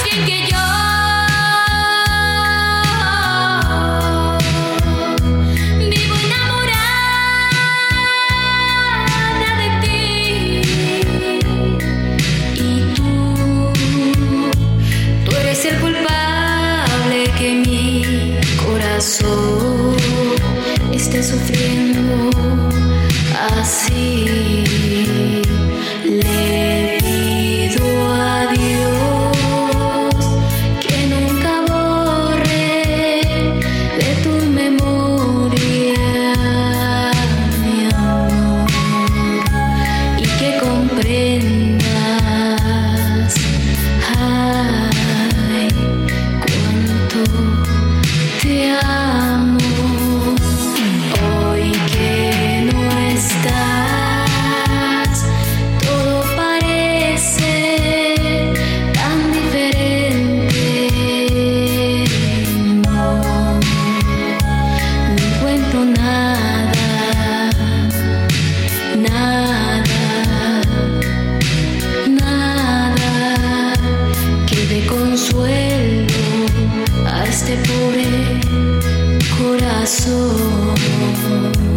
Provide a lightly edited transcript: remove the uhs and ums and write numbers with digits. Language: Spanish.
alguien que yo vivo enamorada de ti. Y tú eres el culpable que mi corazón esté sufriendo así. Le pido a Dios que nunca borre de tu memoria mi amor, y que comprendas, ay, cuánto te amo. Hoy que no estás, todo parece tan diferente. No encuentro nada, nada, nada que dé consuelo a este pobre corazón.